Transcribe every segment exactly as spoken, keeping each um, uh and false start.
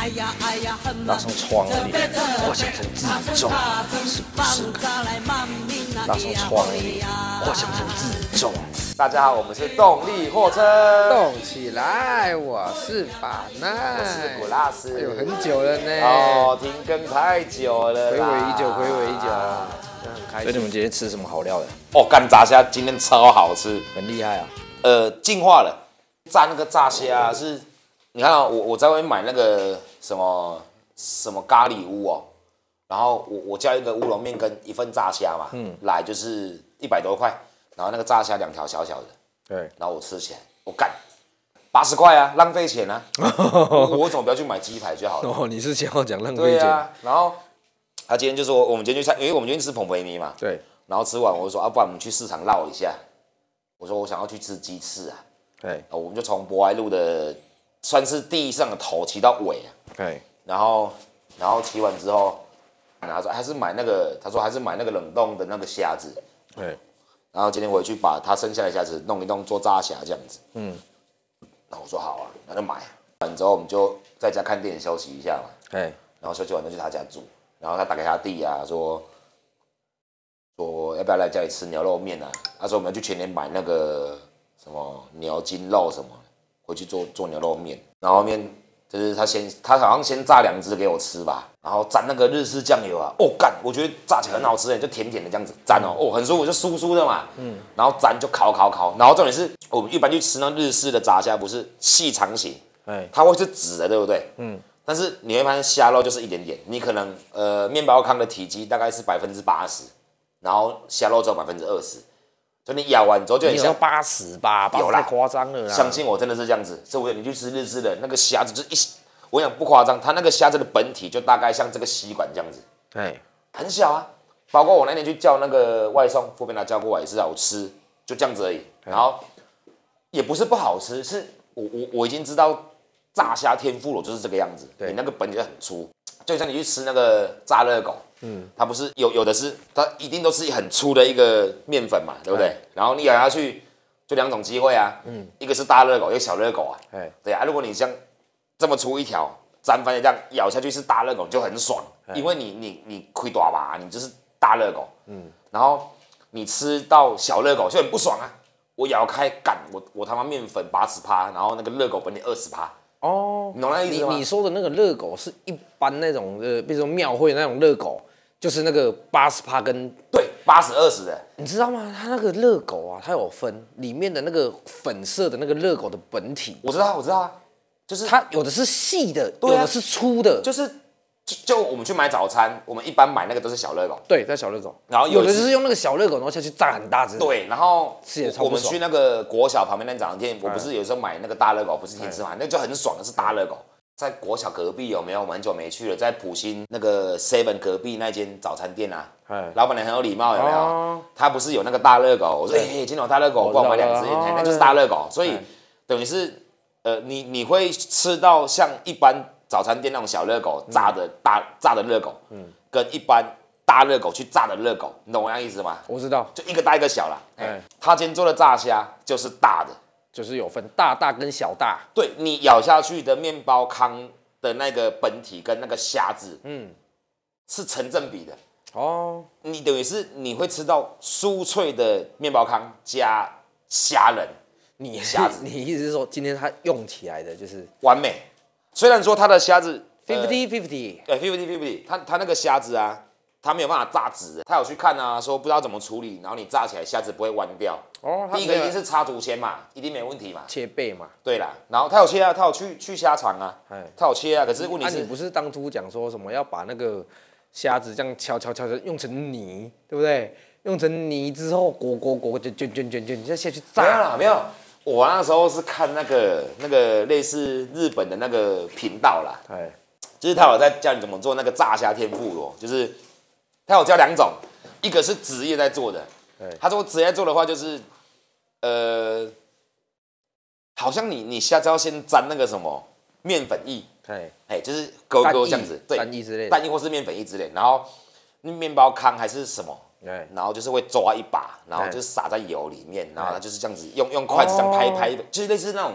那扇窗里我想成自重，是不是？那扇窗里我想成自重。 大家好，我们是动力货车， 动起来！我是法奈， 我是古拉斯。 哎呦，很久了呢。 哦，停更太久了啦， 回味已久，回味已久，真的很开心。 所以你们今天吃什么好料的？ 哦，干炸虾今天超好吃， 很厉害啊！ 呃，进化了。炸那个炸虾是，你看啊、哦，我我在外面买那个什么什么咖喱屋哦，然后我我叫一个乌龙面跟一份炸虾嘛，嗯，来就是一百多块，然后那个炸虾两条小小的， 对， 然后我吃起来，我干八十块啊，浪费钱啊，我我怎么不要去买鸡排就好了？ 哦，你是想要讲浪费对钱？ 啊，然后他今天就说我们今天去菜，因为我们今天吃蓬培米嘛， 对， 然后吃完我就说啊，不然我们去市场绕一下，我说我想要去吃鸡翅啊。 对， 我们就从博爱路的算是地上的头骑到尾啊， 对， 然后然后骑完之后，然后说还是买那个，他说还是买那个冷冻的那个虾子， 对， 然后今天回去把他剩下的虾子弄一弄做炸虾这样子，嗯，然后我说好啊，那就买，完之后我们就在家看电影休息一下嘛， 对， 然后休息完就去他家住，然后他打给他弟啊说说要不要来家里吃牛肉面啊，他说我们要去全联买那个。什么牛筋肉什么，回去做做牛肉面，然后面就是他先他好像先炸两只给我吃吧，然后沾那个日式酱油啊，哦干，我觉得炸起来很好吃哎，就甜甜的这样子沾哦，哦很舒服，就酥酥的嘛，嗯，然后沾就烤烤烤，然后重点是我们一般去吃那日式的炸虾不是细长型，哎，它会是直的，对不对？嗯，但是你会发现虾肉就是一点点，你可能呃面包糠的体积大概是百分之八十，然后虾肉只有百分之二十。就你咬完之后就很像八十吧，有啦，太夸张了啦。 相信我，真的是这样子。所以你去吃日式的那个虾子，就一，我讲不夸张，它那个虾子的本体就大概像这个吸管这样子， 对， 很小啊。包括我那天去叫那个外送，副便拿叫过来也是好吃，就这样子而已。然后也不是不好吃，是我我我已经知道炸虾天妇罗就是这个样子，你那个本体就很粗，就像你去吃那个炸热狗。嗯，它不是有有的是，它一定都是很粗的一个面粉嘛，对不对？嗯、然后你咬下去就两种机会啊，嗯，一个是大热狗，一个小热狗啊，哎，对啊，如果你像这么粗一条，沾番茄酱咬下去是大热狗就很爽，因为你你你亏大吧，你就是大热狗，嗯，然后你吃到小热狗就很不爽啊，我咬开干我我他妈面粉八十趴，然后那个热狗本体二十趴。哦，你懂那意思吗？ 你你说的那个热狗是一般那种呃，比如说庙会那种热狗，就是那个八十趴跟对八十二十的， 你知道吗？它那个热狗啊，它有分里面的那个粉色的那个热狗的本体， 我知道我知道啊，就是它有的是细的， 对啊、 有的是粗的， 就是就就我们去买早餐，我们一般买那个都是小热狗， 对，在小热狗， 然后有的就是用那个小热狗，然后下去炸很大只， 对，然后我们去那个国小旁边那早餐店，我不是有时候买那个大热狗，不是天吃嘛，那个就很爽的是大热狗。在国小隔壁有没有？我们很久没去了，在埔心那个 seven 隔壁那间早餐店啊，老板娘很有礼貌，有没有？哦、他不是有那个大热狗？我说，哎、欸，今天有大热狗，帮我买两只，那就是大热狗。所以等于是，呃，你你会吃到像一般早餐店那种小热狗炸的大、嗯、炸的热狗，嗯，跟一般大热狗去炸的热狗，你懂我那意思吗？ 我知道， 就一个大一个小啦。哎，他今天做的炸虾就是大的。 就是有分大大跟小大， 对你咬下去的面包糠的那个本体跟那个虾子，嗯，是成正比的哦。你等于是你会吃到酥脆的面包糠加虾仁， 你虾子，你意思是说今天它用起来的就是完美？虽然说它的虾子 fifty fifty， 对 fifty fifty， 它它那个虾子啊。它没有办法炸直，他有去看啊，说不知道怎么处理，然后你炸起来虾子不会弯掉。哦，第一个一定是插竹签嘛，一定没问题嘛。 切背嘛。 对啦，然后他有切啊，他有去去虾场啊，他有切啊，可是问题是， 啊、你不是当初讲说什么要把那个虾子这样敲敲敲用成泥，对不对？用成泥之后裹裹裹就卷卷卷卷，你再下去炸。 没有啦，没有。我那时候是看那个那个类似日本的那个频道啦，哎，就是他有在教你怎么做那个炸虾天妇罗，就是。他有教两种，一个是职业在做的，他说职业做的话就是，呃，好像你你下次要先沾那个什么面粉液，哎哎，就是勾勾这样子，对， 蛋液之类的， 蛋液或是面粉液之类，然后面包糠还是什么，然后就是会抓一把，然后就是撒在油里面，然后它就是这样子用用筷子这样拍拍，就是类似那种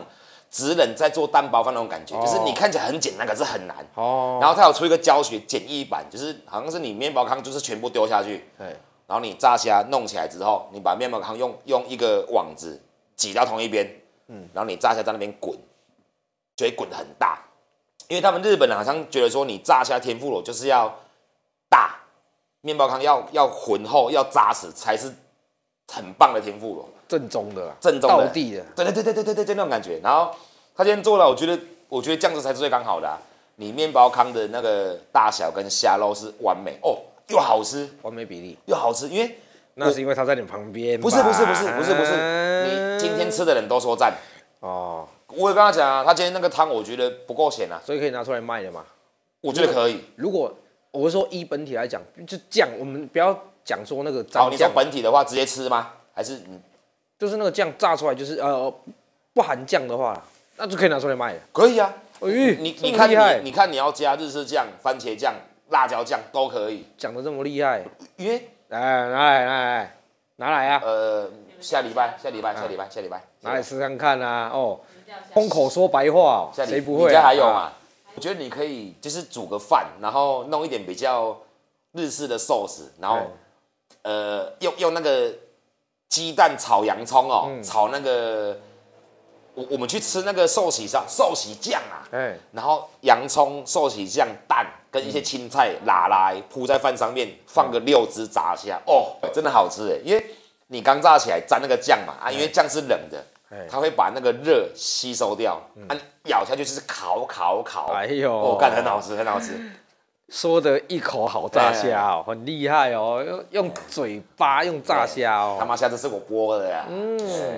职人在做蛋包饭那种感觉， 哦就是你看起来很简单，可是很难。 哦， 然后他有出一个教学简易版，就是好像是你面包糠就是全部丢下去， 哎， 然后你炸虾弄起来之后，你把面包糠用用一个网子挤到同一边，嗯，然后你炸虾在那边滚，就会滚得很大。因为他们日本人好像觉得说，你炸虾天妇罗就是要大，面包糠要要浑厚要扎实，才是很棒的天妇罗， 正宗的啦， 正宗的道地的， 对对对对对对对对那种感觉。然后他今天做了，我觉得我觉得这样子才是最刚好的、啊。你面包糠的那个大小跟虾肉是完美哦，又好吃完美比例。 又好吃，因为那是因为他在你旁边吧。 不是不是不是不是不是， 啊你今天吃的人都说赞。 哦， 我也跟他讲啊，他今天那个汤我觉得不够咸啊， 所以可以拿出来卖的嘛。 我觉得可以。 如果我是说依本体来讲，就酱，我们不要讲说那个好，你说蘸酱， 本体的话直接吃吗？还是你就是那个酱炸出来就是呃不含酱的话，那就可以拿出来卖了。 可以啊？ 哎， 你这你看么厉害你你看你要加日式酱、番茄酱、辣椒酱都可以， 讲的这么厉害， 因为来拿来拿来拿来啊， 呃下礼拜下礼拜下礼拜下礼拜拿来吃看看啊。哦，空口说白话哦， 下礼谁不会啊？ 你家还有嘛？我觉得你可以就是煮个饭，然后弄一点比较日式的寿司，然后哎呃用用那个鸡蛋炒洋葱哦， 嗯炒那个我我们去吃那个寿喜烧寿喜酱啊， 哎， 然后洋葱、寿喜酱、蛋跟一些青菜拉来铺在饭上面，放个六只炸虾，哦，真的好吃哎！因为你刚炸起来沾那个酱嘛，啊，因为酱是冷的， 哎它会把那个热吸收掉，啊，咬下去就是烤烤烤， 哎呦， 哦，干很好吃，很好吃。 说的一口好炸虾哦，很厉害哦，用用嘴巴用炸虾哦， 他妈下次是我剥的呀。 嗯，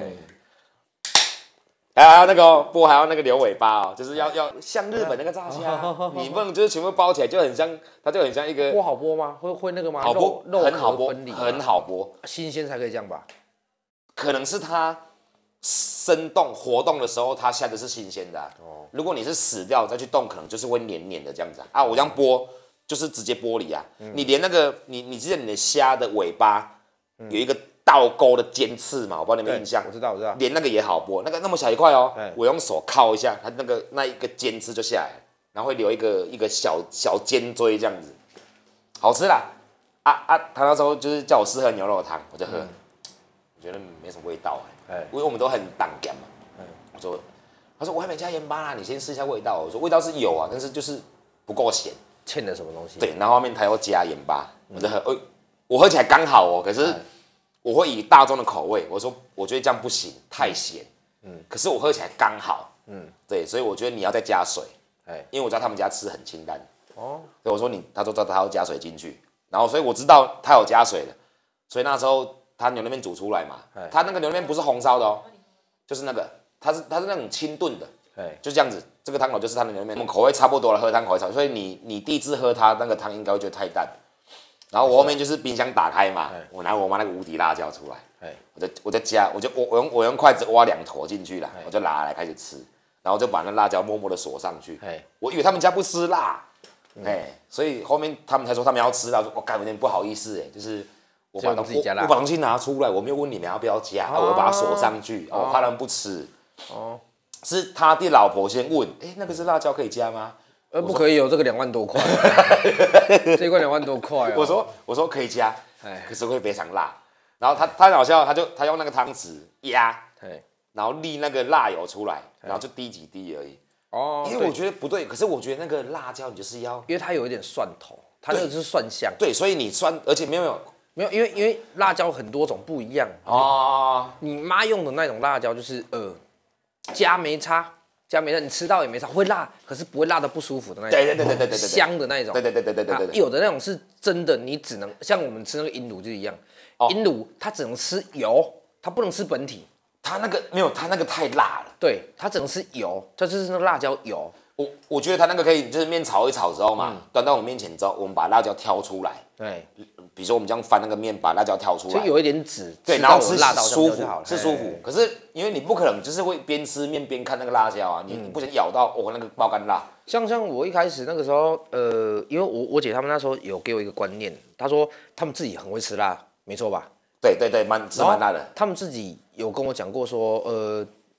还要那个哦剥还要那个留尾巴哦，就是要要像日本那个炸虾，你不能就是全部包起来，就很像，它就很像一个剥好剥吗？会会那个吗？ 好剥， 肉很好剥， 肉壳分离吗， 很好剥。 新鲜才可以这样吧？ 可能是它生动活动的时候，它下的是新鲜的啊、 哦如果你是死掉再去动，可能就是会黏黏的这样子啊。啊我这样剥就是直接剥离啊。 嗯你连那个你你记得你的虾的尾巴、有一个倒钩的尖刺嘛？我不知道你有没有印象？ 我知道我知道， 连那个也好剥，那个那么小一块哦哎， 我用手靠一下，它那个那一个尖刺就下来了，然后会留一个一个小小尖锥这样子，好吃啦。啊啊，他那时候就是叫我试喝牛肉汤，我就喝，我觉得没什么味道哎、 哎因为我们都很挡干嘛。 哎我说，他说我还没加盐巴啦，你先试一下味道。我说味道是有啊，但是就是不够咸。 欠了什么东西？ 对，然后后面他又加盐巴，我就喝，哎、我喝起来刚好哦，可是哎我会以大众的口味，我说我觉得这样不行，太咸。嗯，可是我喝起来刚好。嗯，对，所以我觉得你要再加水， 哎因为我知道他们家吃很清淡。 哦， 所以我说你，他说他他要加水进去，然后所以我知道他有加水的，所以那时候他牛肉面煮出来嘛哎， 他那个牛肉面不是红烧的哦，就是那个，他是他是那种清炖的， 哎就这样子，这个汤头就是他的牛肉面，我们口味差不多了，喝汤口味差不多，所以你你第一次喝它那个汤应该会觉得太淡，然后我后面就是冰箱打开嘛哎， 我拿我妈那个无敌辣椒出来， 哎我就我就加，我就我我用我用筷子挖两坨进去了哎， 我就拿来开始吃，然后就把那辣椒默默的锁上去， 哎， 我以为他们家不吃辣，哎、所以后面他们才说他们要吃辣，我说我干有点不好意思哎，就是我把就东自己加辣我我把东西拿出来，我没有问你们要不要加，啊、我要把它锁上去，哦，我怕他们不吃。 哦， 是他的老婆先问，哎、那个是辣椒可以加吗？ 呃，不可以有这个两万多块，这一罐两万多块哦。 我说我说可以加， 哎可是会非常辣。然后他他很好笑，他就他用那个汤匙压， 哎， 然后沥那个辣油出来，然后就滴几滴而已。 哦， 因为我对觉得不对，可是我觉得那个辣椒你就是要因为它有一点蒜头，它那个是蒜香。 对，所以你酸，而且没有没有没有，因为因为辣椒很多种不一样。 哦， 你妈用的那种辣椒就是呃，加没差，加没差，你吃到也没差，会辣，可是不会辣的不舒服的那种。 对对对对对对对对香的那一种。 对对对对对对对啊对， 有的那种是真的，你只能像我们吃那个鹰卤就一样， 哦鹰卤它只能吃油，它不能吃本体。 他那个没有，他那个太辣了。 对，它只能吃油，它就是那个辣椒油。 我我觉得他那个可以，就是面炒一炒之后嘛，端到我们面前之后，我们把辣椒挑出来， 对， 比如说我们这样翻那个面，把辣椒挑出来， 就有一点紫， 对， 吃然后吃到有辣到舒服就好了， 是舒服。可是因为你不可能就是会边吃面边看那个辣椒啊，你你不想咬到哦那个爆干辣。 像像我一开始那个时候，呃，因为我我姐他们那时候有给我一个观念，她说他们自己很会吃辣，没错吧？ 对对对，蛮是蛮辣的。 他们自己有跟我讲过说，呃，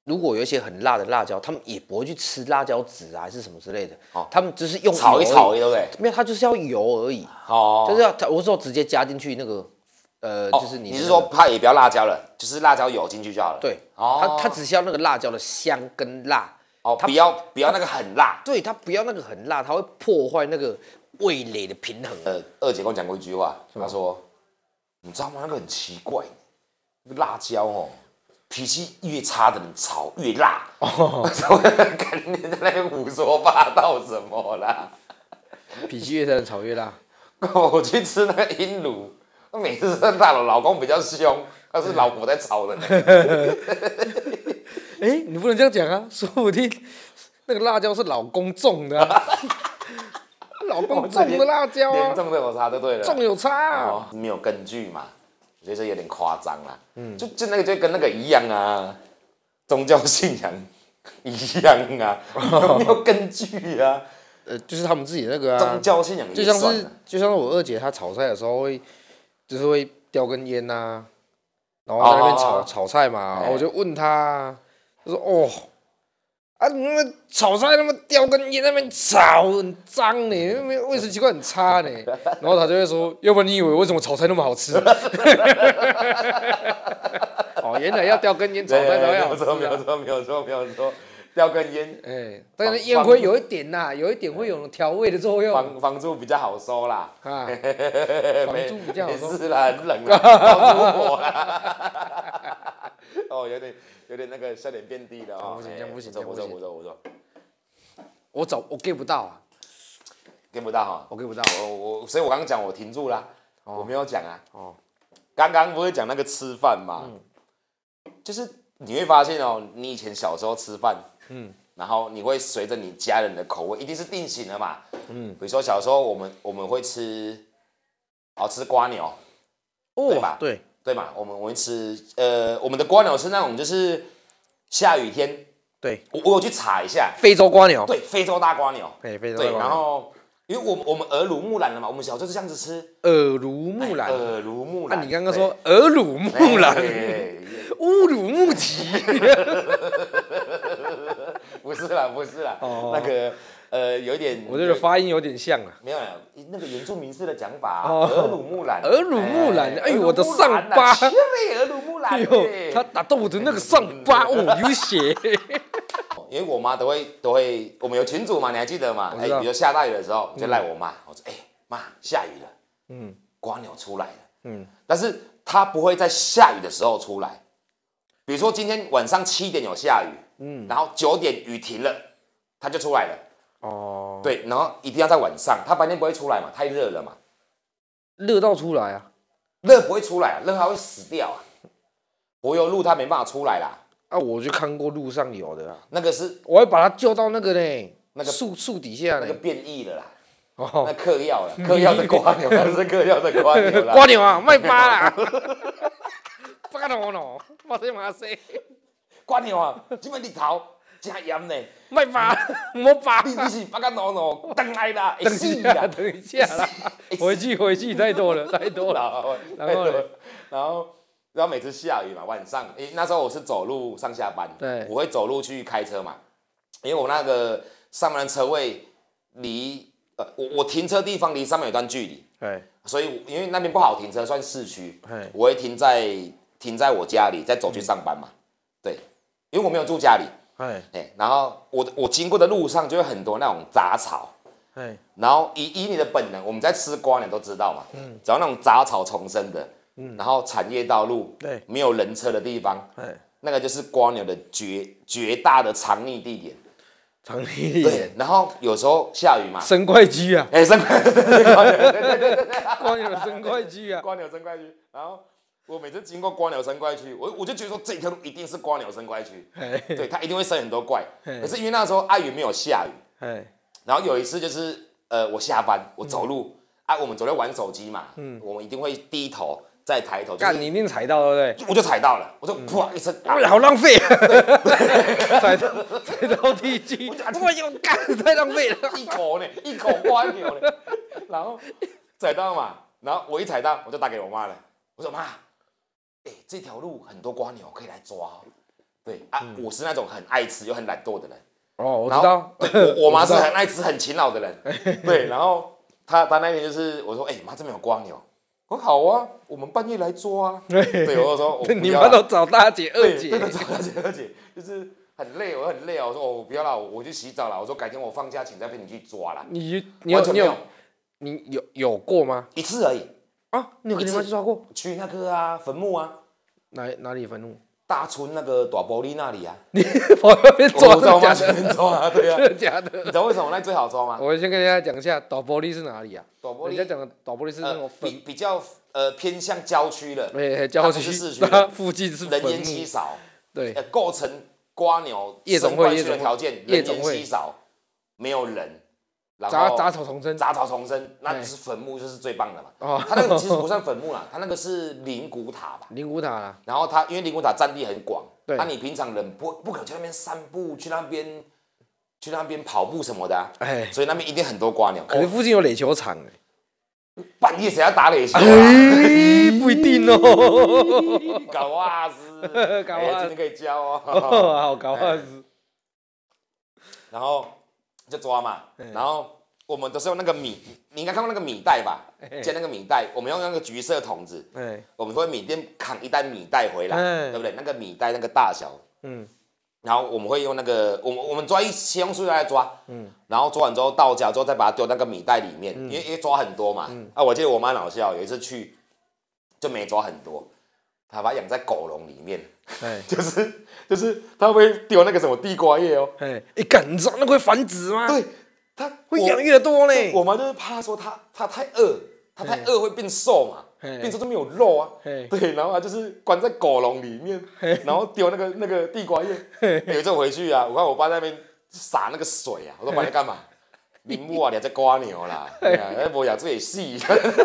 如果有一些很辣的辣椒，他们也不会去吃辣椒籽啊，还是什么之类的。 哦他们只是用炒一炒，对不对？ 没有，他就是要油而已， 哦， 就是要我说直接加进去那个，呃， 哦就是你、那个你是说它也不要辣椒了，就是辣椒油进去就好了。 对， 哦， 它它只需要那个辣椒的香跟辣， 哦， 它不要不要那个很辣。 对，它不要那个很辣，它会破坏那个味蕾的平衡。 呃，二姐跟我讲过一句话，她说，你知道吗？那个很奇怪，那个辣椒哦。脾气越差的人炒越辣，哦，看你在那边胡说八道什么啦？ 脾气越差的炒越辣。 我去吃那个鹰炉，每次是她的老公比较凶，那是老婆在炒的。 哎、欸，你不能这样讲啊，说不定那个辣椒是老公种的、啊，老公种的辣椒啊， 连种都有差就对了， 种有差、啊哦，没有根据嘛。我觉得这有点夸张啦，嗯，就就那个就跟那个一样啊，宗教信仰一样啊，有没有根据啊？ 呃，就是他们自己那个啊， 宗教信仰也就像算是就像是我二姐她炒菜的时候会，就是会叼根烟呐、啊，然后在那边炒、哦、炒菜嘛，然后我就问她，她说哦，啊你那炒菜那么叼根烟那边炒很脏呢，那边卫生习惯很差呢，然后她就会说，要不然你以为为什么炒菜那么好吃？哦，原来要叼根烟炒菜才会好吃、啊， 没有错没有错没有错。叼根烟， 哎、欸，但是烟灰有一点呐，有一点会有调味的作用， 房房租比较好收啦， 啊，房租比较好收， 没事啦，很冷啊，房租火啦，哦，有点有点那个笑点变低了哦， 不行，这样不行， 不错不错不错， 我找我 get 不到啊 ，get 不到哈， 我 get 不到， 我我，所以我刚刚讲我停住啦， 哦、 我没有讲啊， 哦， 刚刚不是讲那个吃饭嘛，嗯、就是你会发现哦，你以前小时候吃饭。嗯，然后你会随着你家人的口味，一定是定型的嘛。嗯，比如说小时候我们我们会吃，哦吃瓜牛，哦、对吧？ 对对嘛，我们我会吃，呃，我们的瓜牛是那种就是下雨天， 对， 我我有去查一下， 非洲瓜牛， 对，非洲大瓜牛， 对，非洲大瓜牛。 对，然后因为我们我们耳濡目染了嘛，我们小时候是这样子吃， 耳濡目染， 耳濡目染。 啊，你刚刚说耳濡目染，乌鲁木齐。 不是啦，不是啦，哦、那个呃，有一点， 我觉得发音有点像啊。 没有，那个原住民式的讲法，耳濡目染。 耳濡目染，哎呦，我的上巴， 耳濡目染。哎呦，他打到我的那个上巴，哦，有血。 因为我妈都会都会，我们有群组嘛，你还记得吗？哎，比如下大雨的时候，就赖我妈，我说，哎妈，下雨了，嗯，瓜牛出来了，嗯，但是它不会在下雨的时候出来。比如说今天晚上七点有下雨，嗯，然后九点雨停了，它就出来了。哦，对，然后一定要在晚上，它白天不会出来嘛，太热了嘛。 热到出来啊？ 热不会出来，热它会死掉啊。柏油路它没办法出来啦。 啊，我就看过路上有的啊， 那个是， 我会把它救到那个呢， 那个树树底下呢， 那个变异了啦。哦，那嗑药了，嗑药的瓜牛，那是嗑药的瓜牛啦。 瓜牛啊，卖巴啦。不敢喏喏，马西马西， 瓜牛啊，这摆日头真严呢， 卖巴，莫巴， 你你是不敢喏喏，等来啦， 等一下，等一下啦，回去回去，太多了，太多了，然后呢， 然后然后每次下雨嘛，晚上，诶那时候我是走路上下班， 对， 我会走路去开车嘛，因为我那个上班的车位离呃我我停车地方离上面有段距离，对，所以因为那边不好停车，算市区，我会停在。停在我家里，再走去上班嘛，嗯、对，因为我没有住家里，哎，然后我我经过的路上就会很多那种杂草，哎，然后以以你的本能，我们在吃瓜你都知道嘛，嗯，只要那种杂草丛生的，嗯，然后产业道路，对，没有人车的地方，哎，那个就是瓜牛的绝绝大的藏匿地点， 藏匿地点， 然后有时候下雨嘛， 生块居啊， 哎，生块，对对对对对， 瓜牛生块居啊， 瓜牛生块居，然后。我每次经过瓜牛生怪区，我我就觉得说这条路一定是瓜牛生怪区，对，它一定会生很多怪。可是因为那时候阿云没有下雨，然后有一次就是呃我下班我走路，嗯、啊我们走在玩手机嘛，嗯、我们一定会低头再抬头。 干、就是，你一定踩到对不对？ 我就踩到了，我就噗一声， 哎、嗯，好浪费、啊，踩到踩到地基，我有干太浪费了， 一口呢，一口瓜牛呢，然后踩到嘛，然后我一踩到我就打给我妈了，我说妈。哎、欸，这条路很多瓜牛可以来抓、哦， 对啊，嗯、我是那种很爱吃又很懒惰的人。 哦，我知道。 对，我我妈是很爱吃、很勤劳的人。对，然后她她那天就是我说，哎、欸、妈，这边有瓜牛。我说好啊，我们半夜来抓啊。对，我说我你妈都找大姐、二姐， 对，找大姐、二姐，就是很累，我很累啊。我说我不要了，我去洗澡了。我说改天我放假请再陪你去抓啦。 你你有你有你有有过吗？ 一次而已啊，你有跟你妈去抓过？ 去那个啊坟墓啊， 哪哪里坟墓？ 大村那个大玻璃那里啊。 你跑那边抓？ 我在我妈前面抓啊，对啊， 真的假的？ 你知道为什么那最好抓吗？ 我先跟大家讲一下，大玻璃是哪里啊？ 大玻璃， 人家讲的大玻璃是那种比比较呃偏向郊区的， 哎，郊区是市区它附近是人烟稀少， 对， 呃，构成瓜牛夜总会生的条件，人烟稀少，没有人。 杂杂草丛生， 杂草丛生，那是坟墓就是最棒的嘛。哦，它那个其实不算坟墓啦，它那个是灵骨塔吧。 灵骨塔啦。 然后它因为灵骨塔占地很广， 对， 那你平常人不不可能去那边散步，去那边去那边跑步什么的啊。哎，所以那边一定很多瓜鸟。 可是附近有垒球场哎， 半夜谁要打垒球啊？ 不一定哦。 搞袜子， 搞袜子， 今天可以教哦。 好，搞袜子。 然后。就抓嘛，然后我们都是用那个米，你应该看过那个米袋吧？接那个米袋，我们用那个橘色桶子，我们会米店扛一袋米袋回来，对不对？那个米袋那个大小，嗯，然后我们会用那个，我们我们抓一先用塑料来抓，嗯，然后抓完之后到家之后再把它丢那个米袋里面，因为因为抓很多嘛，啊，我记得我妈老笑，有一次去就没抓很多，她把它养在狗笼里面。就是就是他会丢那个什么地瓜叶哦， 哎，你敢你知道那会繁殖吗？ 对，他会养越多嘞。 我妈就是怕说他他太饿，他太饿会变瘦嘛，变瘦就没有肉啊。对，然后他就是关在狗笼里面，然后丢那个那个地瓜叶。有一次我回去啊，我看我爸在那边洒那个水啊，我说爸你干嘛？林木啊，你还在刮牛啦？哎，无养这也细。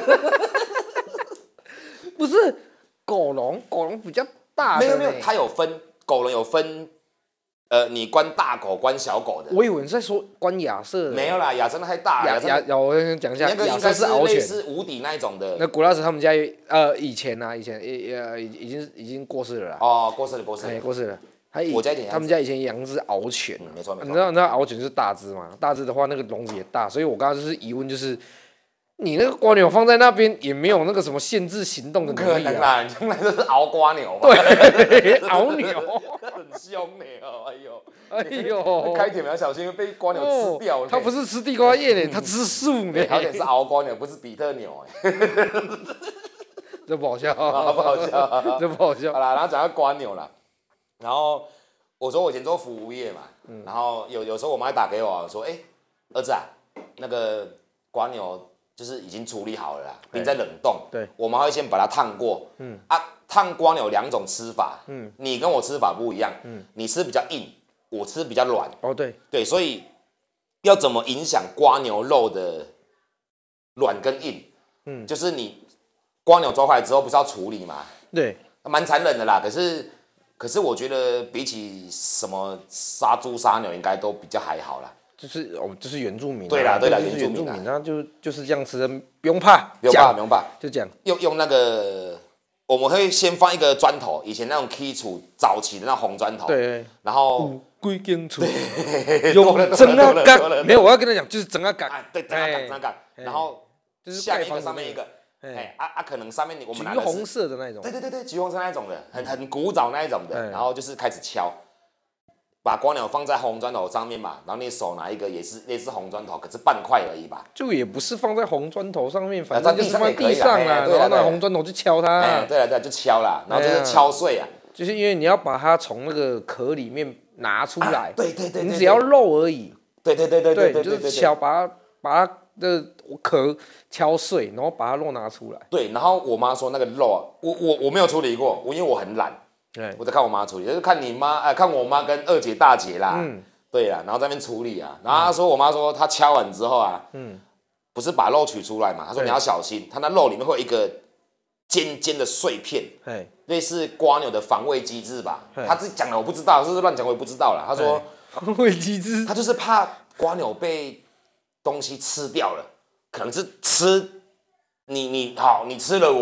不是狗笼，狗笼比较。 没有没有，它有分狗笼有分，呃，你关大狗关小狗的。 我以为你在说关亚瑟的。 没有啦，亚瑟那太大了。 亚亚，我跟你讲一下， 那个应该是类似无敌那一种的。 那古拉斯他们家呃以前啊，以前呃已已经已经过世了啦。 哦，过世了，过世了。 哎，过世了。他我家以前他们家以前养只獒犬， 嗯，没错没错。 你知道你知道獒犬是大只嘛？大只的话，那个笼子也大，所以我刚刚就是疑问就是。你那个瓜牛放在那边也没有那个什么限制行动的能力啊！ 可能啦，用来就是熬瓜牛吧。 对，熬牛， 很凶呢哦，哎呦， 哎呦， 开铁门要小心被瓜牛吃掉。 它不是吃地瓜叶呢，它吃树呢。 好点是熬瓜牛，不是比特牛哎。 这不好笑， 不好笑， 这不好笑。 好啦，然后讲到瓜牛啦，然后我说我以前做服务业嘛，然后有有时候我妈打给我说，哎，儿子啊，那个瓜牛。就是已经处理好了啦，并在冷冻。 对， 我们会先把它烫过。嗯啊，烫瓜牛有两种吃法。嗯，你跟我吃法不一样。嗯，你吃比较硬，我吃比较软。 哦，对。 对，所以要怎么影响瓜牛肉的软跟硬？嗯，就是你瓜牛抓回来之后不是要处理嘛？ 对， 蛮残忍的啦。可是可是我觉得比起什么杀猪杀牛，应该都比较还好啦。 就是我们就是原住民、啊， 对啦对啦， 就是原住民，然后就就是这样吃的，不用怕， 不用怕，不用怕， 就这样。 用用那个，我们会先放一个砖头，以前那种基础早期的那红砖头， 对， 然后龟根厝，用整啊杆，没有，我要跟他讲，就是整啊杆， 对，整啊杆，整啊杆，然后就是下面一个，上面一个，哎啊啊，可能上面我们拿的是橘红色的那种， 对对对对，橘红色那一种的，很很古早那一种的，然后就是开始敲。把瓜牛放在红砖头上面嘛，然后你手拿一个也是类似红砖头，可是半块而已吧。 就也不是放在红砖头上面，反正就是放在地上啦，然后拿红砖头去敲它。 哎，对了对了，就敲啦，然后就是敲碎啊。 就是因为你要把它从那个壳里面拿出来， 对对对， 你只要肉而已。 对对对对对对， 就是敲，把它把它的壳敲碎，然后把它肉拿出来。 对，然后我妈说那个肉啊，我我我没有处理过，我因为我很懒。我在看我妈处理，就是看你妈，哎，看我妈跟二姐、大姐啦，嗯，对啦，然后在那边处理啊。然后她说，我妈说她敲完之后啊，嗯，不是把肉取出来嘛？她说你要小心，她那肉里面会有一个尖尖的碎片，类似瓜牛的防卫机制吧？她自己讲的我不知道，是不是乱讲我也不知道啦。她说防卫机制， 她就是怕瓜牛被东西吃掉了，可能是吃你你好，你吃了我。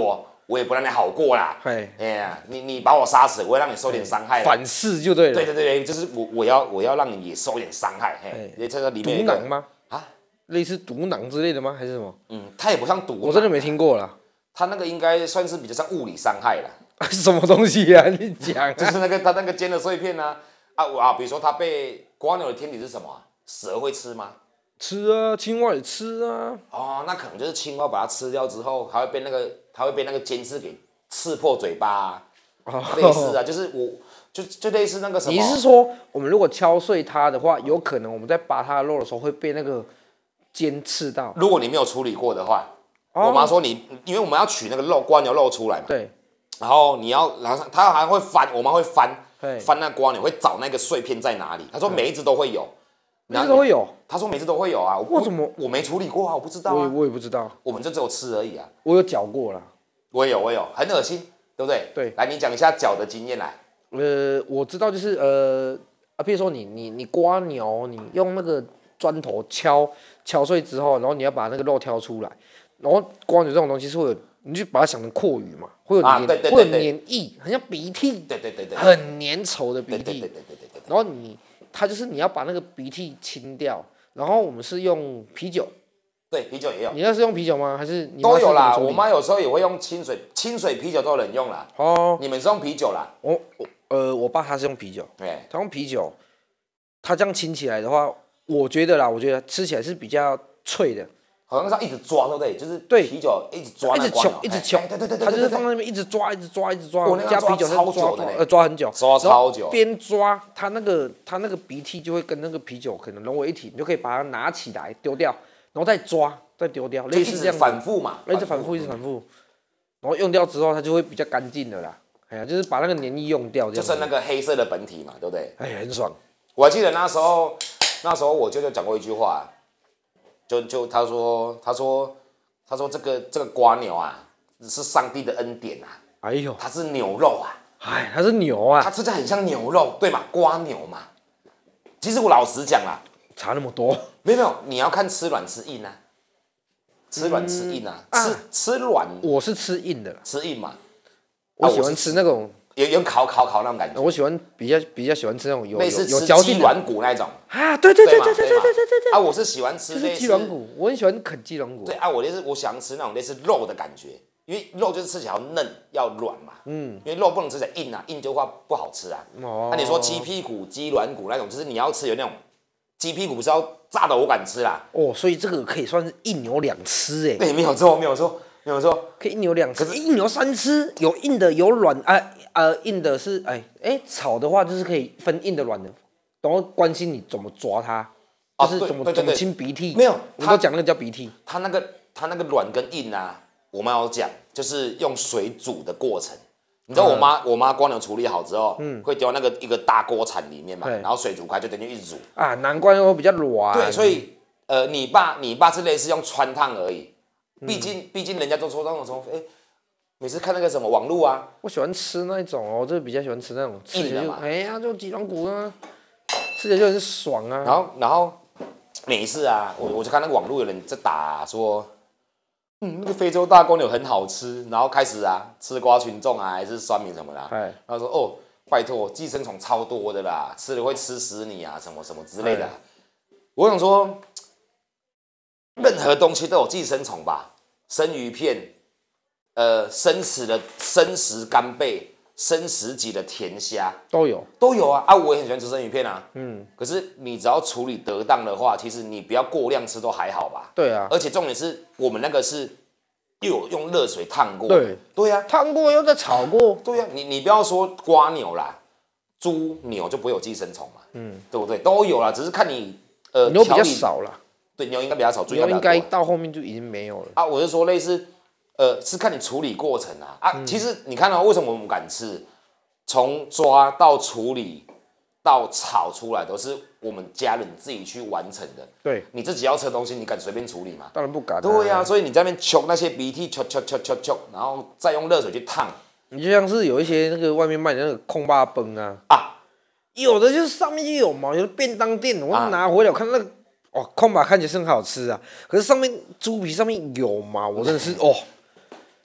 我也不让你好过啦。 哎呀，你你把我杀死，我会让你受点伤害。 反噬就对了。 对对对，就是我我要我要让你也受点伤害。嘿，这个里面毒囊吗？ 啊， 类似毒囊之类的吗？还是什么？ 嗯，它也不像毒， 我真的没听过啦。 它那个应该算是比较像物理伤害啦。 什么东西呀、啊？你讲、啊。 就是那个它那个尖的碎片啊啊啊！比如说它被瓜牛的天敌是什么、啊？蛇会吃吗？ 吃啊，青蛙也吃啊。 哦，那可能就是青蛙把它吃掉之后，它会被那个它会被那个尖刺给刺破嘴巴、啊，哦、类似啊，就是我就就类似那个什么。 你是说，我们如果敲碎它的话，有可能我们在拔它的肉的时候会被那个尖刺到？ 如果你没有处理过的话，哦、我妈说你，因为我们要取那个肉瓜牛肉出来嘛。 对。 然后你要，然后他还会翻，我妈会翻，翻那瓜牛会找那个碎片在哪里。他说每一只都会有， 每一只都会有。 他说每一只都会有啊。 我怎么我没处理过啊？我不知道啊。 我也我也不知道。 我们就只有吃而已啊。 我有搅过啦。 我也有，我也有，很恶心，对不对？ 对。 来，你讲一下搅的经验来。 呃，我知道就是呃啊，比如说你你你刮牛，你用那个砖头敲敲碎之后，然后你要把那个肉挑出来，然后刮牛这种东西是会有。你就把它想成阔鱼嘛，会有黏，啊、对对对对会有黏液，很像鼻涕， 对对对对， 很粘稠的鼻涕， 对对对对对对。 然后你，它就是你要把那个鼻涕清掉，然后我们是用啤酒， 对，啤酒也有。 你那是用啤酒吗？还是你都有啦？我妈有时候也会用清水，清水啤酒都有人用啦。哦，你们是用啤酒啦？ 我我呃，我爸他是用啤酒，对，他用啤酒，他这样清起来的话，我觉得啦，我觉得吃起来是比较脆的。 好像是要一直抓，对不对？就是啤酒一直抓， 一直敲，一直敲， 对对对对， 他就是放在那边一直抓，一直抓，一直抓， 我加啤酒超久的， 呃，抓很久， 抓超久。 边抓，他那个他那个鼻涕就会跟那个啤酒可能融为一体，你就可以把它拿起来丢掉，然后再抓，再丢掉，类似这样反复嘛， 一直反复，一直反复，然后用掉之后，它就会比较干净的啦。哎呀，就是把那个黏液用掉， 就是那个黑色的本体嘛，对不对？ 哎，很爽。 我还记得那时候，那时候我舅舅讲过一句话。就就他说他说他说这个这个瓜牛啊是上帝的恩典啊，哎呦，它是牛肉啊， 哎，它是牛啊， 它吃起来很像牛肉，对嘛？瓜牛嘛。其实我老实讲啦， 差那么多， 没有没有，你要看吃软吃硬啊，吃软吃硬啊，嗯、吃、啊、吃软， 我是吃硬的啦， 吃硬嘛， 我喜欢吃那种。 有有烤烤烤那种感觉， 我喜欢比较比较喜欢吃那种有类似有嚼劲鸡软骨那种啊，对对对对对对对对对啊，我是喜欢吃就是鸡软骨，我很喜欢啃鸡软骨。 对啊，我就是我喜欢吃那种类似肉的感觉，因为肉就是吃起来要嫩要软嘛，嗯，因为肉不能吃起来硬啊，硬就话不好吃啊。哦，那你说鸡屁股、鸡软骨那种，就是你要吃有那种鸡屁股不是要炸的我敢吃啦。 哦，所以这个可以算是一牛两吃哎。 对，没有错，没有错。没有错， 可以一牛两吃，一牛三吃，有硬的有软啊呃硬的是哎哎炒的话就是可以分硬的软的，然后关心你怎么抓它，就是怎么、啊、怎么清鼻涕。 没有， 我都讲那个叫鼻涕。 它那个它那个软跟硬啊，我妈有讲，就是用水煮的过程。你知道我妈、嗯、我妈光牛处理好之后，嗯，会丢那个一个大锅铲里面嘛，然后水煮开就等于一直煮啊，难怪会比较软。 对，所以呃你爸你爸是类似用穿烫而已。毕竟，毕竟人家都说那种说，哎，每次看那个什么网络啊， 我喜欢吃那种哦，我就比较喜欢吃那种硬的嘛。 哎呀，就鸡软骨啊，吃起来就很爽啊。 然后，然后每一次啊，我我就看那个网络有人在打说，嗯，那个非洲大公牛很好吃，然后开始啊，吃瓜群众啊，还是酸民什么的，然后说哦，拜托，寄生虫超多的啦，吃了会吃死你啊，什么什么之类的。我想说。任何东西都有寄生虫吧，生鱼片，呃，生食的生食干贝，生食级的甜虾都有， 都有啊啊！我也很喜欢吃生鱼片啊，嗯，可是你只要处理得当的话，其实你不要过量吃都还好吧。 对啊， 而且重点是我们那个是又有用热水烫过， 对对啊， 烫过又再炒过， 对啊，你你不要说瓜牛啦，猪牛就不会有寄生虫嘛，嗯，对不对？都有啦，只是看你呃牛比较少啦。 对，牛应该比较少，猪应该到后面就已经没有了啊！我是说类似，呃，是看你处理过程啊啊！嗯、其实你看到、哦、为什么我们敢吃，从抓到处理到炒出来，都是我们家人自己去完成的。 对， 你自己要吃的东西，你敢随便处理吗？ 当然不敢、啊。 对呀、啊，所以你在那边揪那些鼻涕，揪揪揪揪揪，然后再用热水去烫。 你就像是有一些那个外面卖的那个空巴崩啊啊，有的就是上面就有毛，有的便当店我拿回来，我看那个。哦，空把看起来是很好吃啊，可是上面猪皮上面有毛，我真的是哦哦，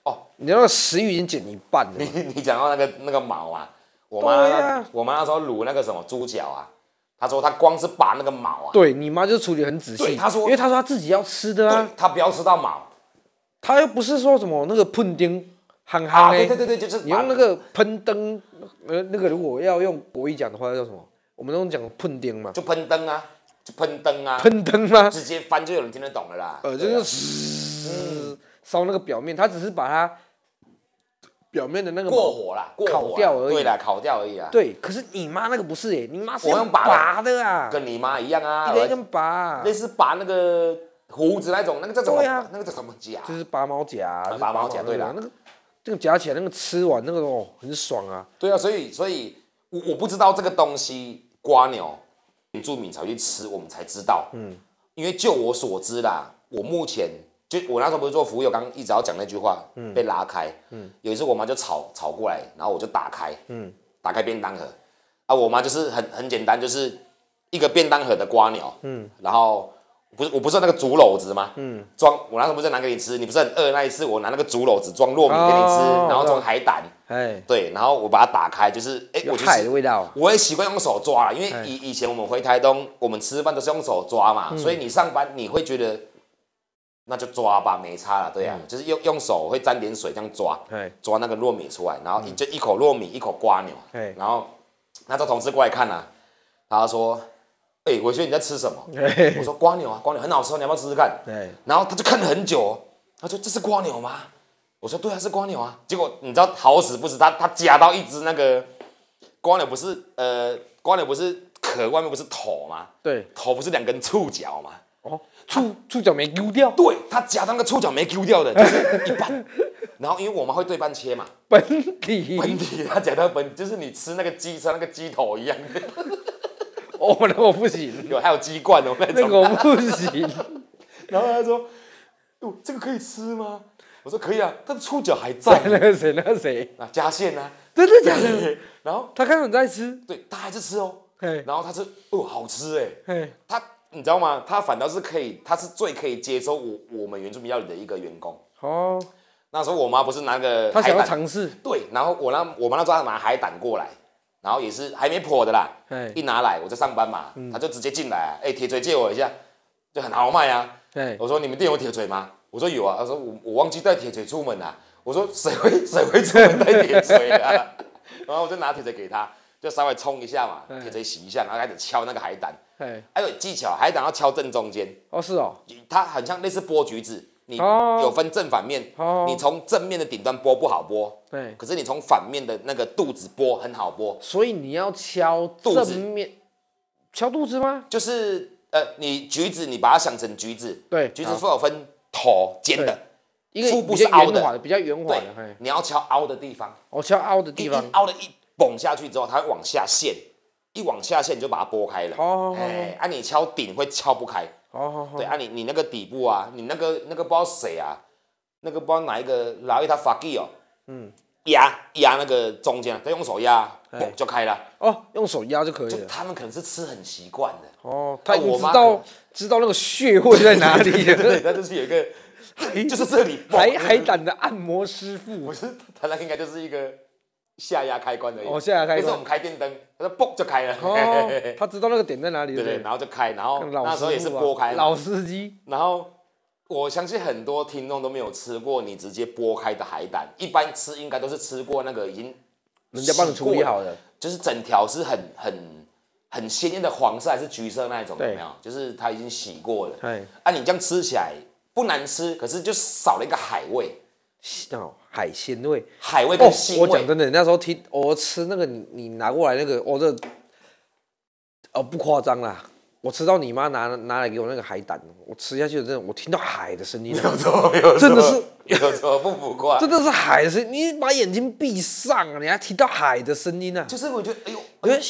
你那个食欲已经减一半了。 你你讲到那个那个毛啊，我妈、 啊、 我妈那时候卤那个什么猪脚啊，她说她光是拔那个毛啊， 对你妈就处理很仔细。 她说， 因为她说她自己要吃的啊， 她不要吃到毛， 她又不是说什么那个喷丁。憨憨、 啊、对对对对，就是你用那个喷灯，呃，那个如果要用国语讲的话叫什么？我们都讲喷丁嘛， 就喷灯啊，就喷灯啊， 喷灯吗？ 直接翻就有人听得懂了啦。 呃，就是烧那个表面，它只是把它表面的那个过火啦，过火烤掉而已。 对啦，烤掉而已啦。 对，可是你妈那个不是哎，你妈是用拔的啊， 跟你妈一样啊， 一根一根拔， 类似拔那个胡子那种，那个叫什么？ 对啊， 那个叫什么夹？ 就是拔毛夹， 拔毛夹，对啦， 那个。这个夹起来，那个吃完那个哦，很爽啊。 对啊，所以所以我我不知道这个东西瓜牛原住民才去吃，我们才知道。嗯，因为就我所知啦，我目前就我那时候不是做服务，我刚刚一直要讲那句话，嗯、被拉开。嗯，有一次我妈就炒炒过来，然后我就打开，嗯，打开便当盒，啊，我妈就是很很简单，就是一个便当盒的瓜牛，嗯，然后。不是，我不是那个竹篓子吗？嗯，装我那时候不是拿给你吃，你不是很饿那一次，我拿那个竹篓子装糯米给你吃，哦、然后装海胆，哎，对，然后我把它打开，就是哎，我就是海的味道。 我也习惯用手抓，因为以以前我们回台东，我们吃饭都是用手抓嘛，嗯、所以你上班你会觉得那就抓吧，没差了，对啊，嗯、就是用用手会沾点水这样抓，抓那个糯米出来，然后你就一口糯米，一口瓜牛，然后那时候同事过来看啊，他说。哎、欸，伟轩你在吃什么？我说瓜牛啊，瓜牛很好吃，你要不要试试看？然后他就看了很久，他说这是瓜牛吗？我说对啊，是瓜牛啊。结果你知道好死不死，他他夹到一只那个瓜牛，不是呃瓜牛不是壳外面不是头吗？ 对， 头不是两根触角吗？ 哦，触触角没丢掉。 对，他夹到那个触角没丢掉的，就是一半。然后因为我们会对半切嘛， 本体本体他夹到本，就是你吃那个鸡吃那个鸡头一样的。 哦，那个我不行， 有还有鸡冠哦，那种那个我不行。 然后他说：“哦，这个可以吃吗？”我说：“可以啊，它的触角还在。” 那个谁，那个谁啊，嘉宪啊， 真的假的？ 然后他看你在吃， 对，他还是吃哦。然后他是哦，好吃哎。他你知道吗？他反倒是可以，他是最可以接受我我们原住民料理的一个员工。哦。那时候我妈不是拿个他想要尝试， 对，然后我那我妈那时候拿海胆过来。然后也是还没破的啦，一拿来我在上班嘛，嗯、他就直接进来啊，哎、欸，铁锤借我一下，就很豪迈啊。我说你们店有铁锤吗？我说有啊。他说我我忘记带铁锤出门啦、啊。我说谁会谁会出门带铁锤啊？然后我就拿铁锤给他，就稍微冲一下嘛，铁锤洗一下，然后开始敲那个海胆。还有技巧，海胆要敲正中间。 哦，是哦。 它很像类似剥橘子。你有分正反面，哦、你从正面的顶端剥不好剥，对，可是你从反面的那个肚子剥很好剥， 所以你要敲正面，敲肚子吗？ 就是呃，你橘子你把它想成橘子， 对， 橘子会有分头尖的， 一个腹部是凹的，比较圆滑的， 你要敲凹的地方， 哦，敲凹的地方， 凹的一崩下去之后，它会往下陷，一往下陷你就把它剥开了，哦，哎，啊，你敲顶会敲不开。哦，对啊，你你那个底部啊，你那个那个不知道谁啊，那个不知道哪一个老一他发记哦，嗯，压压那个中间，他用手压，嘣就开了。 哦，用手压就可以了。 就他们可能是吃很习惯的。 哦，他已经知道知道那个穴位在哪里了。 对，他就是有一个，就是这里海海胆的按摩师傅。 不是，他那应该就是一个下压开关而已。 哦，下压开关。 就是我们开电灯，他说嘣就开了。 哦，他知道那个点在哪里。 对对，然后就开，然后那时候也是剥开。 老司机。 然后我相信很多听众都没有吃过你直接剥开的海胆，一般吃应该都是吃过那个已经人家帮你处理好的， 就是整条是很很很鲜艳的黄色还是橘色那一种，有没有？就是它已经洗过了。对。啊，你这样吃起来不难吃，可是就少了一个海味。 哦，海鲜味， 海味跟腥味。 我讲真的，那时候听我吃那个你你拿过来那个，我这哦不夸张啦，我吃到你妈拿拿来给我那个海胆，我吃下去真的，我听到海的声音， 没有错，没有错， 真的是有错，不浮夸， 真的是海的声音，你把眼睛闭上，你还听到海的声音啊？ 就是我觉得，哎呦， 我觉得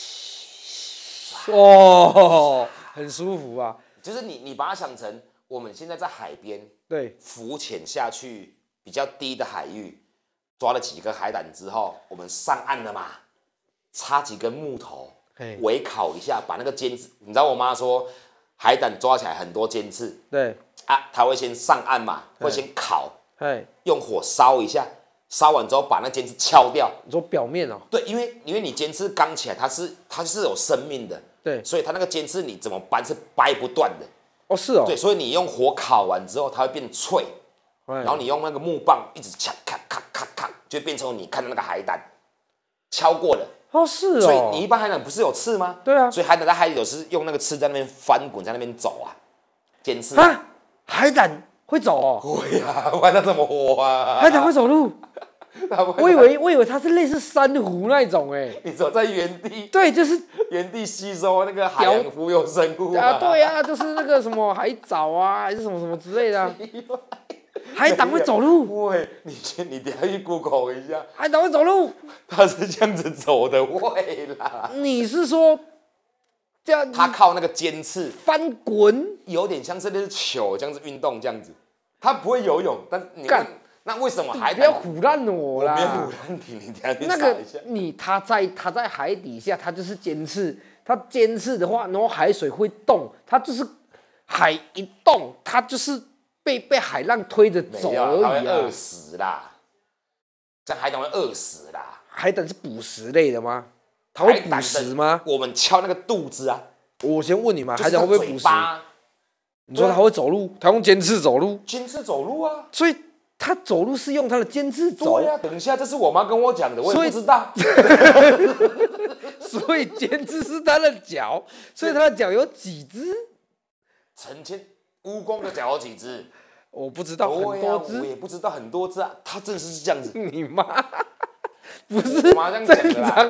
哦，很舒服啊。 就是你你把它想成我们现在在海边， 对， 浮潜下去。比较低的海域，抓了几个海胆之后，我们上岸了嘛，插几根木头，围烤一下，把那个尖刺，你知道我妈说海胆抓起来很多尖刺， 对啊，她会先上岸嘛，会先烤， 哎， 用火烧一下，烧完之后把那尖刺敲掉。 你说表面哦？ 对，因为因为你尖刺刚起来，它是它是有生命的， 对， 所以它那个尖刺你怎么掰是掰不断的。 哦，是哦。 对，所以你用火烤完之后，它会变脆，然后你用那个木棒一直敲，咔咔咔咔，就变成你看的那个海胆敲过了。 哦，是哦。 所以你一般海胆不是有刺吗？ 对啊。 所以海胆在海里头是用那个刺在那边翻滚，在那边走啊，尖刺。 啊，海胆会走哦？ 会啊，不然它怎么活啊？ 海胆会走路？我以为我以为它是类似珊瑚那种哎。 你走在原地。 对，就是原地吸收那个海洋浮游生物啊。 啊，对啊，就是那个什么海藻啊，还是什么什么之类的、啊。海胆会走路？ 会，你先你等下去 Google 一下。 海胆会走路？ 它是这样子走的，会啦。 你是说这样？ 它靠那个尖刺翻滚， 有点像是那是球这样子运动这样子。它不会游泳，但你问那为什么海胆？ 不要唬烂我啦！ 我没有唬烂你，你等下去那查一下。 个你它在它在海底下，它就是尖刺。它尖刺的话，然后海水会动，它就是海一动，它就是被被海浪推着走而已啊。 它会饿死啦，这样海胆会饿死啦。 海胆是捕食类的吗？它会捕食吗？ 我们敲那个肚子啊。 我先问你嘛，海胆会不会捕食？你说它会走路，它用尖刺走路？ 尖刺走路啊， 所以它走路是用它的尖刺走。 对啊，等一下，这是我妈跟我讲的，我也不知道。 所以尖刺是它的脚，所以它的脚有几只？ 成千蜈蚣的脚有几只？ 我不知道，很多只。 我也不知知道很多只啊，它真的是这样子。 你妈不是我妈这样讲的啦。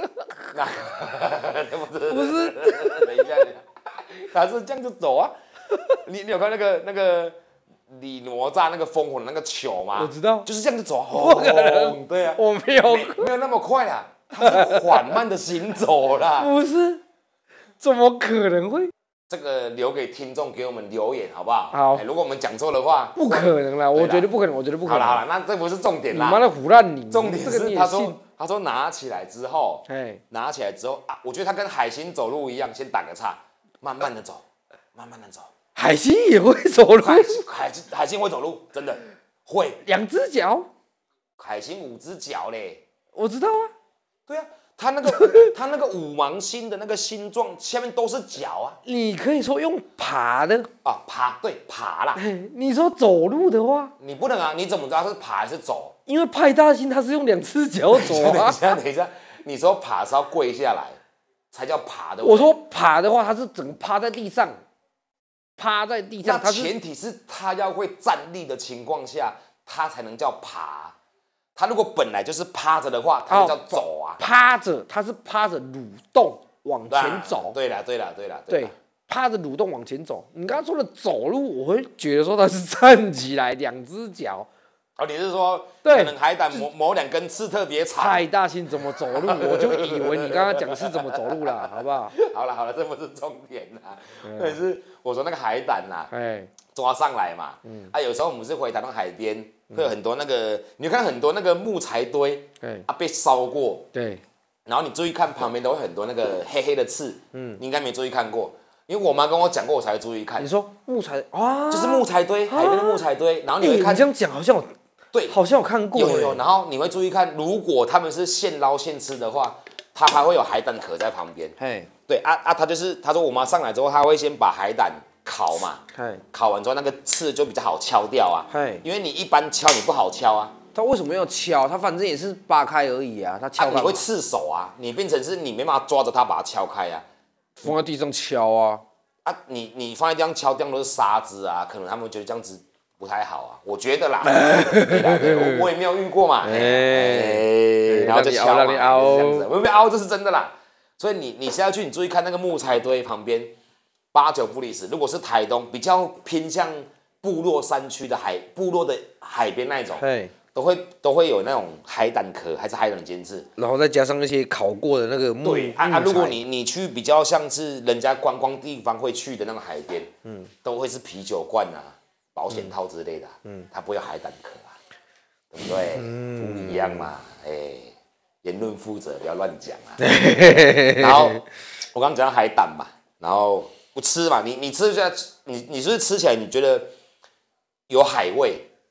不是，不是。 等一下，它是这样子走啊。你你有看那个那个李哪吒那个风火的那个球吗？ 我知道， 就是这样子走。 不可能， 对啊， 我没有没有那么快啦，它是缓慢的行走啦。 不是，怎么可能会？ 这个留给听众给我们留言好不好？ 好， 欸、如果我们讲错的话， 不可能啦，我觉得不可能，我觉得不可能。 好了好了，那这不是重点啦。 你妈的胡乱你！ 重点是他说他说拿起来之后， 哎， 拿起来之后啊，我觉得他跟海星走路一样，先打个岔，慢慢的走，慢慢的走。 海星也会走路？ 海海海星会走路，真的会。 两只脚？ 海星五只脚嘞。 我知道啊。 对啊。它那个它那个五芒星的那个星状下面都是脚啊， 你可以说用爬的啊，爬对爬啦。 你说走路的话， 你不能啊，你怎么知道是爬还是走？ 因为派大星它是用两只脚走啊。 等一下，等一下，你说爬是要跪下来才叫爬的。 我说爬的话，它是整个趴在地上，趴在地上。 那前提是它要会站立的情况下，它才能叫爬。他如果本来就是趴着的话，他就叫走啊。 趴着，他是趴着蠕动往前走。 对啦，对啦，对啦， 对，趴着蠕动往前走。你刚刚说的走路，我会觉得说他是站起来，两只脚。 哦，你是说， 对， 可能海胆某某两根刺特别长。 派大星怎么走路，我就以为你刚刚讲的是怎么走路啦，好不好？ 好了好了，这不是重点啦，可是我说那个海胆呐， 哎， 抓上来嘛，嗯，啊，有时候我们是回台东海边。会有很多那个，你看很多那个木材堆，啊被烧过， 对， 然后你注意看旁边都会很多那个黑黑的刺，嗯，你应该没注意看过，因为我妈跟我讲过，我才会注意看。 你说木材啊， 就是木材堆，海边的木材堆，然后你会看， 你这样讲好像有， 对， 好像有看过， 有有有，然后你会注意看，如果他们是现捞现吃的话，它还会有海胆壳在旁边， 嘿， 对啊啊，他就是他说我妈上来之后，他会先把海胆烤嘛，烤完之后那个刺就比较好敲掉啊，因为你一般敲你不好敲啊。 他为什么要敲？他反正也是扒开而已啊，他敲、啊、 你会刺手啊，你变成是你没办法抓着它把它敲开啊， 放在地上敲啊， 啊你你放在地上敲，这样都是沙子啊，可能他们觉得这样子不太好啊，我觉得啦，对啦对我我也没有遇过嘛，哎、欸，然后就敲嘛，就是这样子，没有凹，这是真的啦，所以你你现在去你注意看那个木材堆旁边。八九不离十，如果是台东比较偏向部落山区的海部落的海边那一种，都会都会有那种海胆壳还是海胆尖刺， 然后再加上那些烤过的那个木。 对啊啊，如果你你去比较像是人家观光地方会去的那种海边，嗯，都会是啤酒罐啊、保险套之类的，嗯，它不会有海胆壳啊，对不对？嗯，不一样嘛，哎、欸，言论负责，不要乱讲啊。然后我刚刚讲到海胆嘛，然后。不吃嘛，你你吃下你你是不是吃起来你觉得有海味？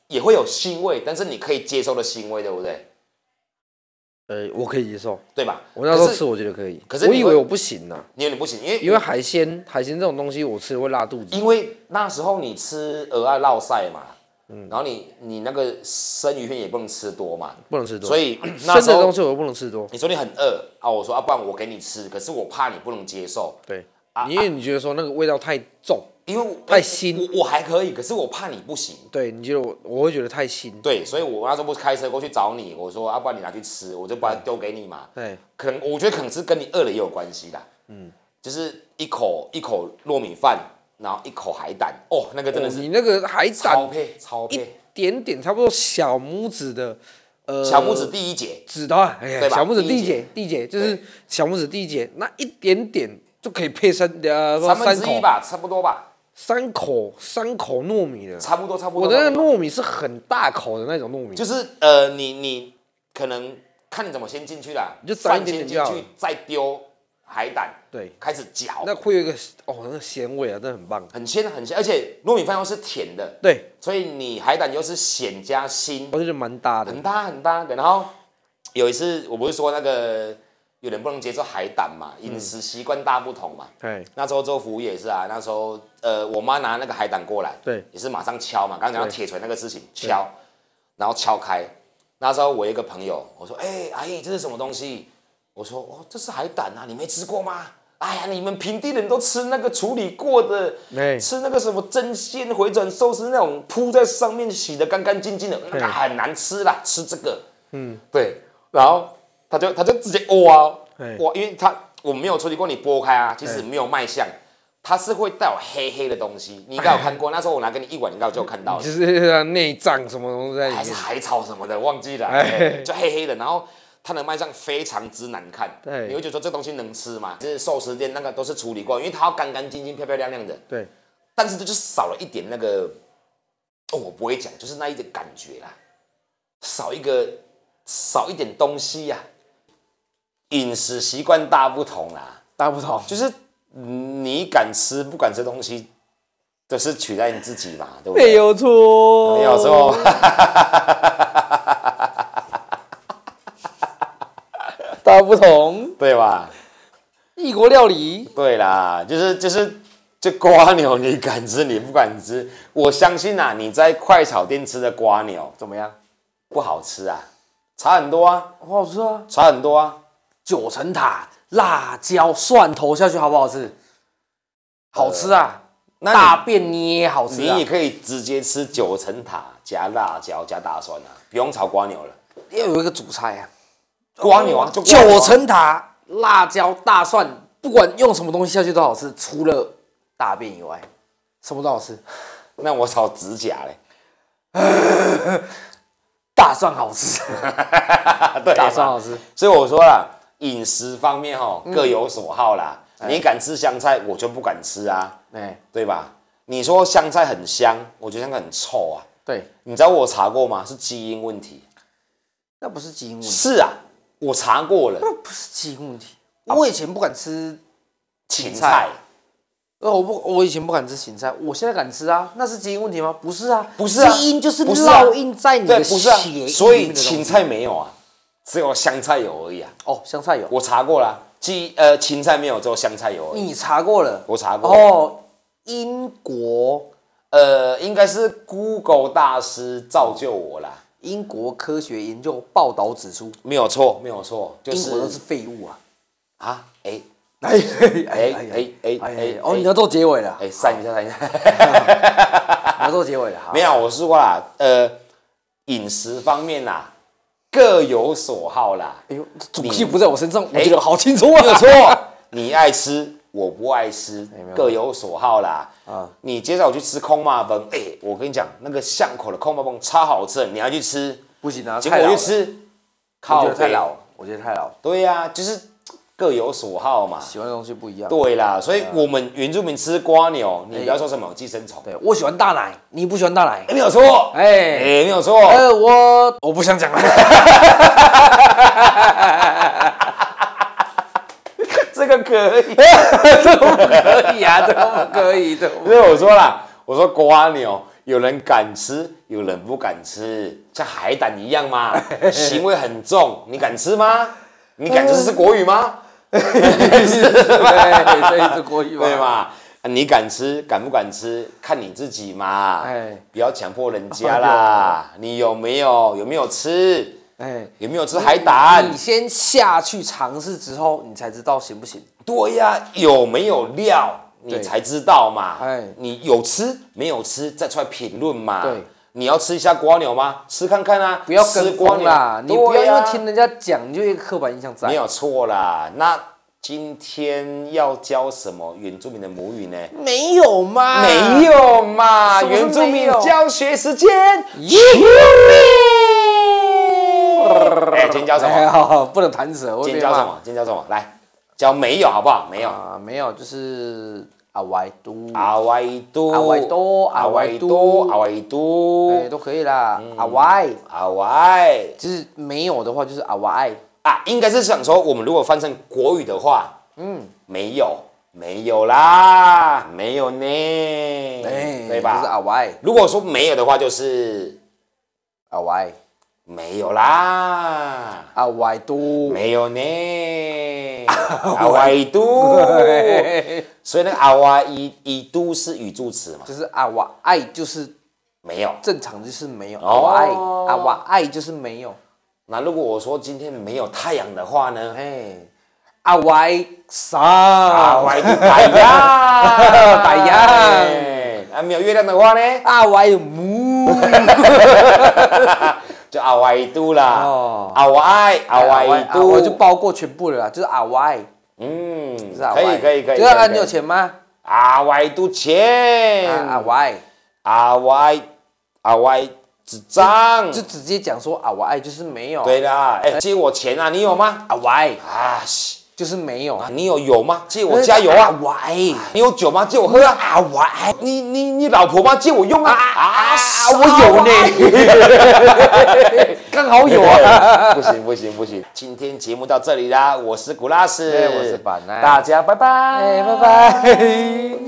也会有腥味，但是你可以接受的腥味，对不对？ 呃，我可以接受， 对吧？ 我那时候吃我觉得可以， 可是我以为我不行呢、啊， 你有点不行，因为因为海鲜海鲜这种东西我吃会拉肚子， 因为那时候你吃鹅啊烙晒嘛，嗯，然后你你那个生鱼片也不能吃多嘛， 不能吃多， 所以那时候生的东西我不能吃多。 你说你很饿啊，我说啊，不然我给你吃，可是我怕你不能接受， 对， 啊、 因为你觉得说那个味道太重， 因为我太腥我我还可以，可是我怕你不行。 对，你觉得我我会觉得太腥。 对，所以我那时候不是开车过去找你，我说啊，不然你拿去吃，我就把它丢给你嘛。 对， 可能我觉得可能是跟你饿了也有关系啦。嗯，就是一口一口糯米饭，然后一口海胆，哦，那个真的是、 哦、你那个海胆超配超一配， 点点差不多小拇指的，呃， 小拇指第一节， 指头啊，哎对吧小拇指第第一一节，第一节就是小拇指第一节，那一点点就可以配三呃三分三口之一吧，差不多吧， 三口三口糯米的， 差不多差不多。 我的那个差不多糯米是很大口的那种糯米， 就是呃，你你可能看你怎么先进去啦， 你就沾一饭先点点就好了进去，再丢海胆， 对， 开始搅， 那会有一个哦那个咸味啊，真的很棒。 很鲜很鲜，而且糯米饭又是甜的， 对， 所以你海胆又是咸加腥， 我觉得蛮搭的。 很搭很搭的。然后有一次我不是说那个有人不能接受海胆嘛，饮食习惯大不同嘛。 哎， 那时候做服务业也是啊，那时候呃我妈拿那个海胆过来， 对， 也是马上敲嘛，刚刚讲到铁锤那个事情，敲，然后敲开。那时候我一个朋友，我说：“哎、欸，阿姨，这是什么东西？”我说：“哦，这是海胆啊，你没吃过吗？”哎呀，你们平地人都吃那个处理过的， 欸、 吃那个什么真鲜回转寿司那种铺在上面洗得干干净净的，那个很难吃啦。吃这个，嗯，对。然后他就他就直接挖挖，因为他我没有处理过，你剥开啊，其实没有卖相，它是会带有黑黑的东西。你应该有看过，那时候我拿给你一碗，你应该就有看到了， 就是内脏什么东西在里面， 还是海草什么的，忘记了，欸、就黑黑的，然后。它的卖相非常之难看， 对， 你会觉得说这东西能吃吗？就是寿司店那个都是处理过，因为它要干干净净、漂漂亮亮的。 对， 但是这就少了一点那个，哦，我不会讲，就是那一点感觉啦，少一个少一点东西呀、啊。饮食习惯大不同啦， 大不同， 就是你敢吃不敢吃东西，都是取代你自己嘛，对不对？ 没有错， 没有错。 大不同， 对吧？ 异国料理， 对啦，就是就是就瓜牛，你敢吃你不敢吃，我相信啊，你在快炒店吃的瓜牛怎么样？ 不好吃啊，差很多啊， 不好吃啊， 差很多啊。 九层塔、辣椒、蒜头下去好不好吃？好吃啊， 那大便你也好吃啊， 你也可以直接吃九层塔加辣椒加大蒜啊，不用炒瓜牛了。 要有一个主菜啊。 瓜牛啊，就九层塔、辣椒、大蒜，不管用什么东西下去都好吃，除了大便以外，什么都好吃。 那我炒指甲嘞， 大蒜好吃， 对， 大蒜好吃。 所以我说啦，饮食方面哈各有所好啦。嗯、你敢吃香菜，我就不敢吃啊， 欸、 对吧？你说香菜很香，我觉得香菜很臭啊。 对， 你知道我查过吗？是基因问题。 那不是基因问题。 是啊。我查过了， 那不是基因问题。我以前不敢吃芹菜， 呃，我不，我以前不敢吃芹菜，我现在敢吃啊。那是基因问题吗？不是啊， 不是啊， 基因就是烙印在你的血液、 啊、所以芹菜没有啊，只有香菜有而已啊。 哦，香菜有， 我查过了，基呃芹菜没有，只有香菜有而已。 你查过了？ 我查过。 哦，英国， 呃，应该是 Google 大师造就我啦。 英国科学研究报道指出， 没有错，没有错，就是英国都是废物啊！ 啊，哎， 哎哎哎哎哎哎， 哦，你要做结尾了， 哎，散一下，散一下， 你要做结尾了， 没有，我是说啦，呃，饮食方面啦，各有所好啦。 哎呦，主戏不在我身上，我觉得好清楚啊， 没有错，你爱吃，我不爱吃，各有所好啦。啊，你接着我去吃空麻崩，哎，我跟你讲，那个巷口的空麻崩超好吃，你要去吃， 不行啊， 结果我去吃， 我觉得太老了，我觉得太老了。 对呀，就是各有所好嘛， 喜欢的东西不一样。 对啦，所以我们原住民吃瓜牛，你不要说什么寄生虫。 对，我喜欢大奶，你不喜欢大奶， 没有错，哎哎，没有错。 呃，我我不想讲了。 这个可以， 这不可以啊，这不可以的。 因为我说啦，我说瓜牛有人敢吃，有人不敢吃，像海胆一样嘛，腥味很重，你敢吃吗？你敢吃是国语吗？ 对，这是国语嘛， 对嘛？你敢吃，敢不敢吃，看你自己嘛。 哎， 不要强迫人家啦。你有没有有没有吃？哎，有没有吃海胆？ 你先下去尝试之后，你才知道行不行。 对呀、啊，有没有料，你才知道嘛。 哎， 你有吃没有吃，再出来评论嘛。 对， 你要吃一下蜗牛吗？吃看看啊。 不要跟风啦，你不要因为听人家讲，你就有一个刻板印象在。 没有错啦。那今天要教什么原住民的母语呢？ 没有嘛？ 没有嘛？原住民教学时间。哎，今天教什么？ 哎、不能弹舌。 今天教什么？今天教什么？来，教没有好不好？没有啊，没有，就是阿歪都， 阿歪都， 阿歪多， 阿歪多，阿歪都， 哎，都可以啦。阿歪， 阿歪， 就是没有的话，就是阿歪啊，应该是想说，我们如果翻成国语的话，嗯，没有，没有啦，没有呢，哎，对吧？ 就是阿歪。 如果说没有的话，就是阿歪。 没有啦， 阿歪都没有呢，阿歪都，所以那个阿歪一一都是语助词嘛， 就是阿歪爱就是没有， 正常就是没有，阿歪爱阿歪爱就是没有。 那如果我说今天没有太阳的话呢？ 哎，阿歪上， 阿歪就太阳， 太阳。 啊，没有月亮的话呢？ 阿歪有木。 就阿歪都啦，哦，阿歪阿歪都， 我就包过全部了啦，就是阿歪， 嗯，可以可以可以。 就是啊，你有钱吗？ 阿歪都钱， 阿歪， 阿歪阿歪纸张， 就直接讲说阿歪就是没有。 对啦，哎，借我钱啊，你有吗？ 阿歪啊， 就是没有。 你有油吗？借我加油啊！ 阿歪， 你有酒吗？借我喝啊！阿歪，你你你老婆吗？借我用啊！啊， 我有呢，刚好有啊！ 不行不行不行，今天节目到这里啦，我是古拉斯， 我是板奈， 大家拜拜， 哎，拜拜。